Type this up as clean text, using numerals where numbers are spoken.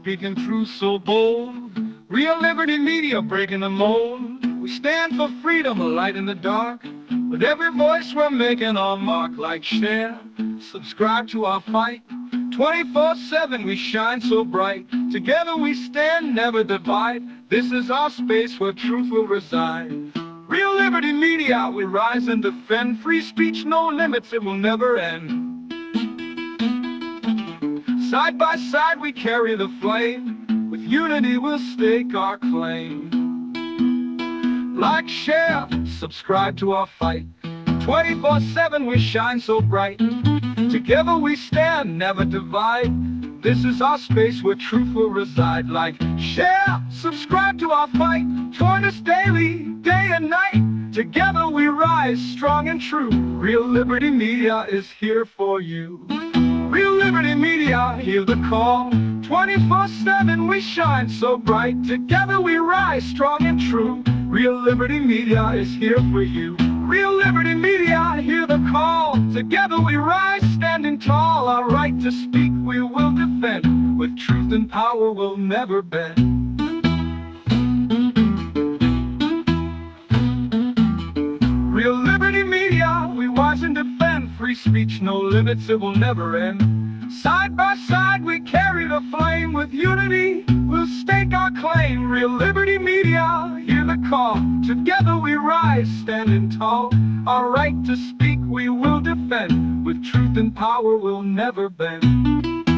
speaking truth so bold. Real Liberty Media breaking the mold. We stand for freedom, a light in the dark. With every voice we're making our mark. Like, share, subscribe to our fight. 24/7 we shine so bright. Together we stand, never divide. This is our space where truth will reside. Real Liberty Media, we rise and defend. Free speech, no limits, it will never end. Side by side we carry the flame. With unity we'll stake our claim. Like, share, subscribe to our fight. 24/7 we shine so bright. Together we stand, never divide. This is our space where truth will reside. Like, share, subscribe to our fight. Join us daily, day and night. Together we rise, strong and true. Real Liberty Media is here for you. Real Liberty Media, hear the call. 24/7 we shine so bright. Together we rise, strong and true. Real Liberty Media is here for you. Real Liberty Media, hear the call. Together we rise, standing tall. Our right to speak we will defend. With truth and power we'll never bend. Real Liberty Media, we watch and defend. Free speech, no limits, it will never end. Side by side we carry the flame. With unity we'll stake our claim. Real Liberty Media, hear the call. Together we rise, standing tall. Our right to speak we will defend. With truth and power we'll never bend.